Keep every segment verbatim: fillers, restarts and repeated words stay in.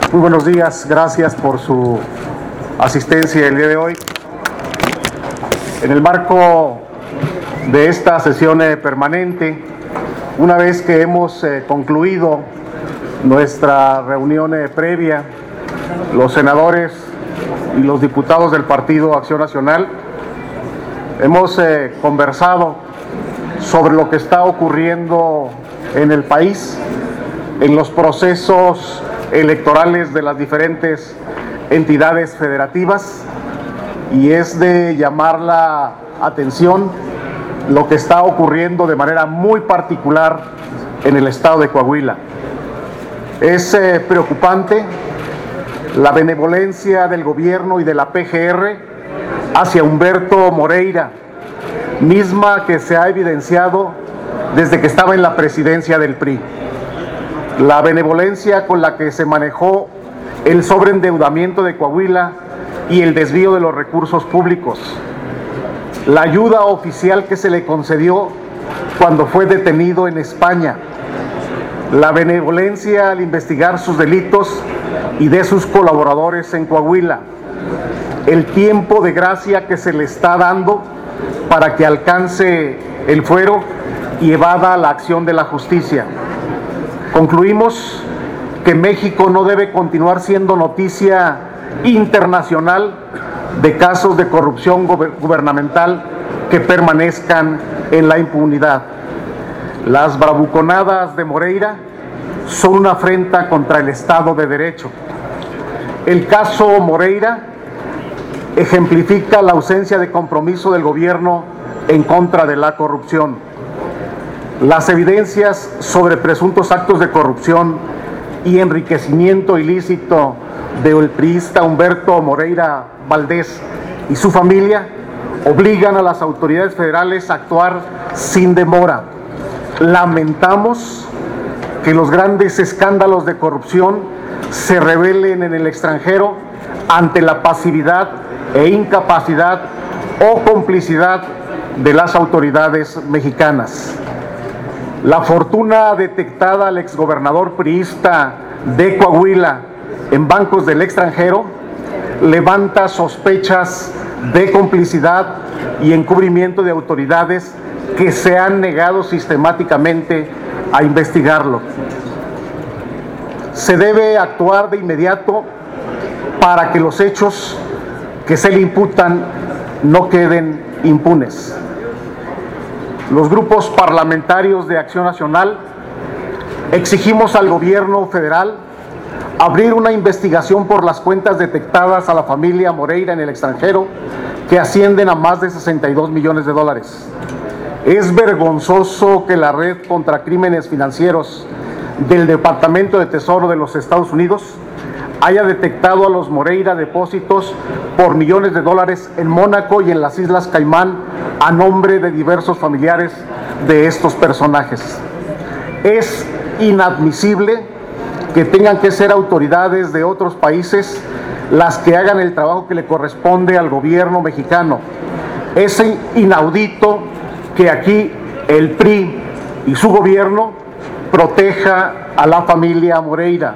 Muy buenos días, gracias por su asistencia el día de hoy. En el marco de esta sesión eh, permanente, una vez que hemos eh, concluido nuestra reunión eh, previa, los senadores y los diputados del Partido Acción Nacional hemos eh, conversado sobre lo que está ocurriendo en el país, en los procesos electorales de las diferentes entidades federativas, y es de llamar la atención lo que está ocurriendo de manera muy particular en el estado de Coahuila. Es eh, preocupante la benevolencia del gobierno y de la P G R hacia Humberto Moreira, misma que se ha evidenciado desde que estaba en la presidencia del P R I. La benevolencia con la que se manejó el sobreendeudamiento de Coahuila y el desvío de los recursos públicos, la ayuda oficial que se le concedió cuando fue detenido en España, la benevolencia al investigar sus delitos y de sus colaboradores en Coahuila, el tiempo de gracia que se le está dando para que alcance el fuero y evada la acción de la justicia. Concluimos que México no debe continuar siendo noticia internacional de casos de corrupción gubernamental que permanezcan en la impunidad. Las bravuconadas de Moreira son una afrenta contra el Estado de Derecho. El caso Moreira ejemplifica la ausencia de compromiso del gobierno en contra de la corrupción. Las evidencias sobre presuntos actos de corrupción y enriquecimiento ilícito del priista Humberto Moreira Valdés y su familia obligan a las autoridades federales a actuar sin demora. Lamentamos que los grandes escándalos de corrupción se revelen en el extranjero ante la pasividad e incapacidad o complicidad de las autoridades mexicanas. La fortuna detectada al exgobernador priista de Coahuila en bancos del extranjero levanta sospechas de complicidad y encubrimiento de autoridades que se han negado sistemáticamente a investigarlo. Se debe actuar de inmediato para que los hechos que se le imputan no queden impunes. Los grupos parlamentarios de Acción Nacional exigimos al gobierno federal abrir una investigación por las cuentas detectadas a la familia Moreira en el extranjero, que ascienden a más de sesenta y dos millones de dólares. Es vergonzoso que la Red contra Crímenes Financieros del Departamento de Tesoro de los Estados Unidos haya detectado a los Moreira depósitos por millones de dólares en Mónaco y en las Islas Caimán a nombre de diversos familiares de estos personajes. Es inadmisible que tengan que ser autoridades de otros países las que hagan el trabajo que le corresponde al gobierno mexicano. Es inaudito que aquí el P R I y su gobierno proteja a la familia Moreira.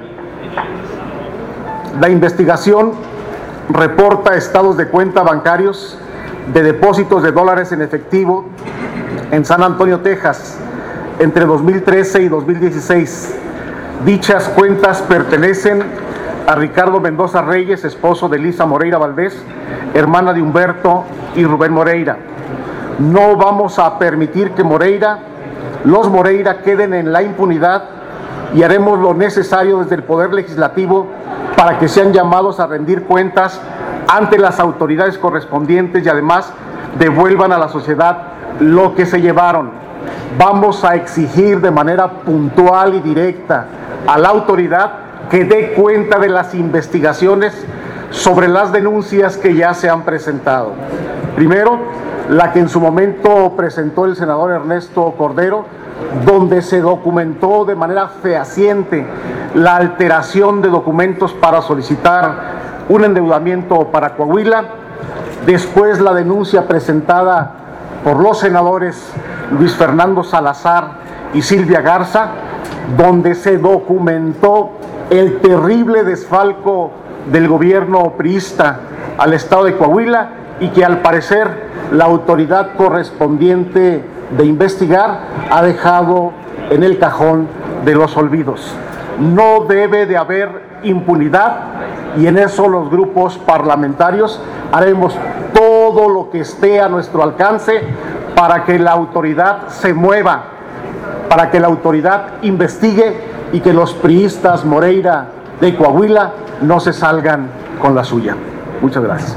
La investigación reporta estados de cuenta bancarios de depósitos de dólares en efectivo en San Antonio, Texas, entre dos mil trece y dos mil dieciséis. Dichas cuentas pertenecen a Ricardo Mendoza Reyes, esposo de Lisa Moreira Valdés, hermana de Humberto y Rubén Moreira. No vamos a permitir que Moreira, los Moreira queden en la impunidad, y haremos lo necesario desde el Poder Legislativo para que sean llamados a rendir cuentas ante las autoridades correspondientes y además devuelvan a la sociedad lo que se llevaron. Vamos a exigir de manera puntual y directa a la autoridad que dé cuenta de las investigaciones sobre las denuncias que ya se han presentado. Primero, la que en su momento presentó el senador Ernesto Cordero, donde se documentó de manera fehaciente la alteración de documentos para solicitar un endeudamiento para Coahuila. Después, la denuncia presentada por los senadores Luis Fernando Salazar y Silvia Garza, donde se documentó el terrible desfalco del gobierno priista al estado de Coahuila y que al parecer la autoridad correspondiente de investigar ha dejado en el cajón de los olvidos. No debe de haber impunidad y en eso los grupos parlamentarios haremos todo lo que esté a nuestro alcance para que la autoridad se mueva, para que la autoridad investigue y que los priistas Moreira de Coahuila no se salgan con la suya. Muchas gracias.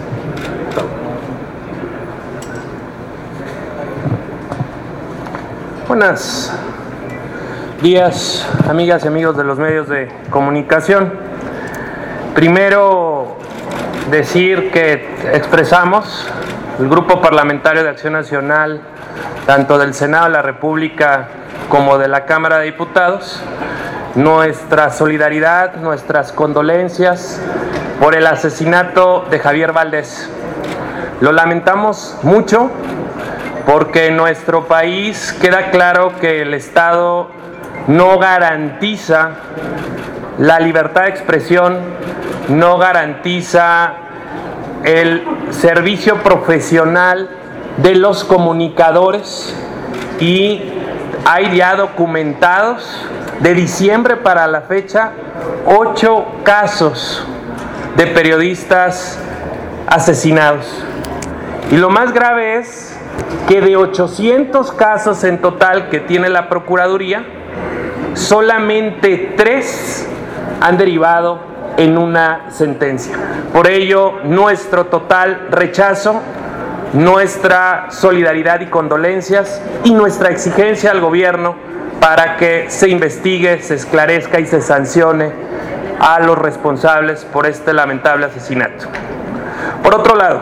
Buenos días, amigas y amigos de los medios de comunicación. Primero, decir que expresamos, el Grupo Parlamentario de Acción Nacional, tanto del Senado de la República como de la Cámara de Diputados, nuestra solidaridad, nuestras condolencias por el asesinato de Javier Valdez. Lo lamentamos mucho porque en nuestro país queda claro que el Estado no garantiza la libertad de expresión, no garantiza el servicio profesional de los comunicadores y hay ya documentados de diciembre para la fecha ocho casos de periodistas asesinados. Y lo más grave es que de ochocientos casos en total que tiene la Procuraduría, solamente tres han derivado en una sentencia. Por ello, nuestro total rechazo, nuestra solidaridad y condolencias y nuestra exigencia al gobierno para que se investigue, se esclarezca y se sancione a los responsables por este lamentable asesinato. Por otro lado,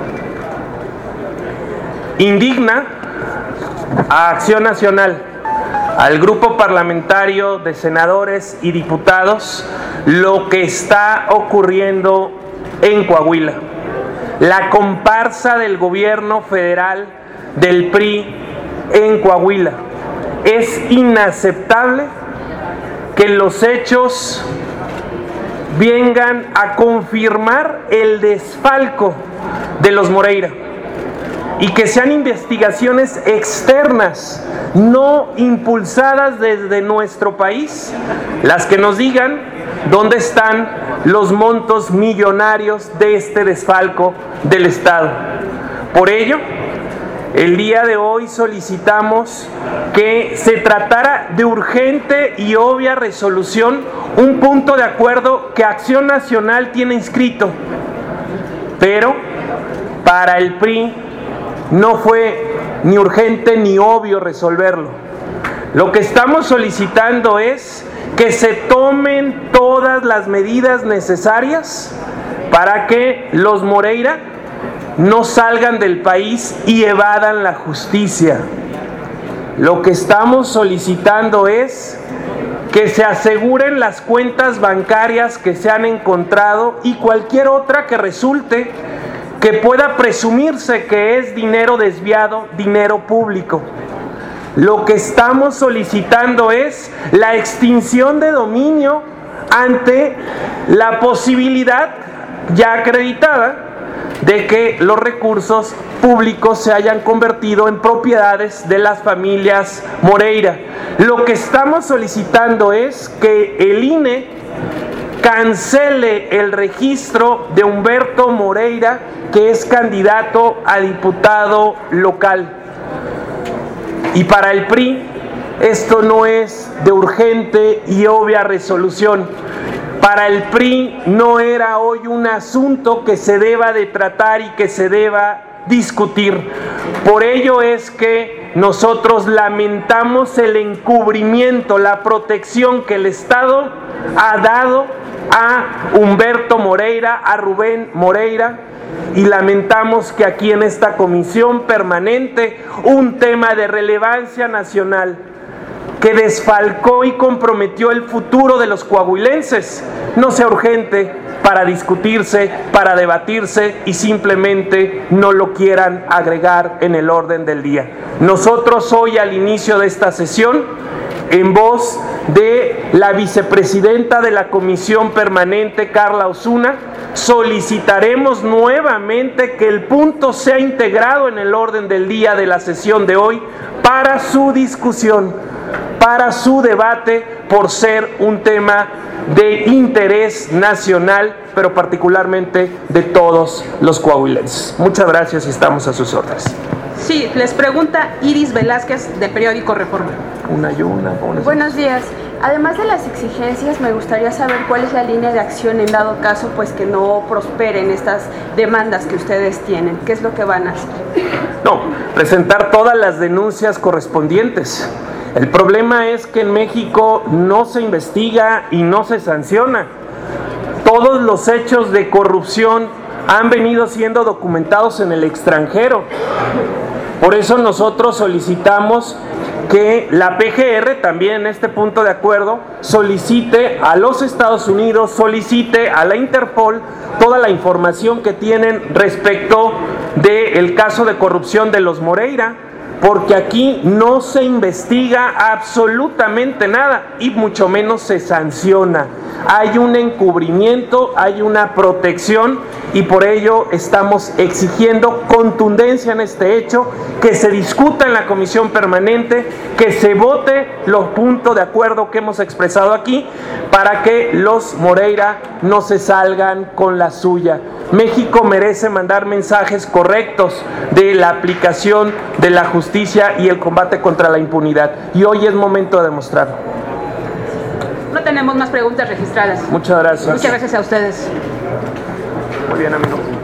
indigna a Acción Nacional, al grupo parlamentario de senadores y diputados, lo que está ocurriendo en Coahuila. La comparsa del gobierno federal del P R I en Coahuila. Es inaceptable que los hechos vengan a confirmar el desfalco de los Moreira y que sean investigaciones externas, no impulsadas desde nuestro país, las que nos digan dónde están los montos millonarios de este desfalco del Estado. Por ello, el día de hoy solicitamos que se tratara de urgente y obvia resolución un punto de acuerdo que Acción Nacional tiene inscrito, pero para el P R I no fue ni urgente ni obvio resolverlo. Lo que estamos solicitando es que se tomen todas las medidas necesarias para que los Moreira no salgan del país y evadan la justicia. Lo que estamos solicitando es que se aseguren las cuentas bancarias que se han encontrado y cualquier otra que resulte que pueda presumirse que es dinero desviado, dinero público. Lo que estamos solicitando es la extinción de dominio ante la posibilidad ya acreditada de que los recursos públicos se hayan convertido en propiedades de las familias Moreira. Lo que estamos solicitando es que el I N E cancele el registro de Humberto Moreira, que es candidato a diputado local. Y para el P R I, esto no es de urgente y obvia resolución. Para el P R I no era hoy un asunto que se deba de tratar y que se deba discutir. Por ello es que nosotros lamentamos el encubrimiento, la protección que el Estado ha dado a Humberto Moreira, a Rubén Moreira, y lamentamos que aquí en esta comisión permanente, un tema de relevancia nacional que desfalcó y comprometió el futuro de los coahuilenses no sea urgente para discutirse, para debatirse y simplemente no lo quieran agregar en el orden del día. Nosotros hoy al inicio de esta sesión, en voz de la vicepresidenta de la Comisión Permanente, Carla Osuna. Solicitaremos nuevamente que el punto sea integrado en el orden del día de la sesión de hoy para su discusión, para su debate, por ser un tema de interés nacional, pero particularmente de todos los coahuilenses. Muchas gracias y estamos a sus órdenes. Sí, les pregunta Iris Velázquez, del periódico Reforma. Una y una. Buenos días. Además de las exigencias, me gustaría saber cuál es la línea de acción en dado caso pues que no prosperen estas demandas que ustedes tienen. ¿Qué es lo que van a hacer? No, presentar todas las denuncias correspondientes. El problema es que en México no se investiga y no se sanciona. Todos los hechos de corrupción han venido siendo documentados en el extranjero. Por eso nosotros solicitamos que la P G R, también en este punto de acuerdo, solicite a los Estados Unidos, solicite a la Interpol toda la información que tienen respecto del caso de corrupción de los Moreira, porque aquí no se investiga absolutamente nada y mucho menos se sanciona. Hay un encubrimiento, hay una protección y por ello estamos exigiendo contundencia en este hecho, que se discuta en la comisión permanente, que se vote los puntos de acuerdo que hemos expresado aquí para que los Moreira no se salgan con la suya. México merece mandar mensajes correctos de la aplicación de la justicia y el combate contra la impunidad. Y hoy es momento de demostrarlo. No tenemos más preguntas registradas. Muchas gracias. Muchas gracias a ustedes. Muy bien, amigos.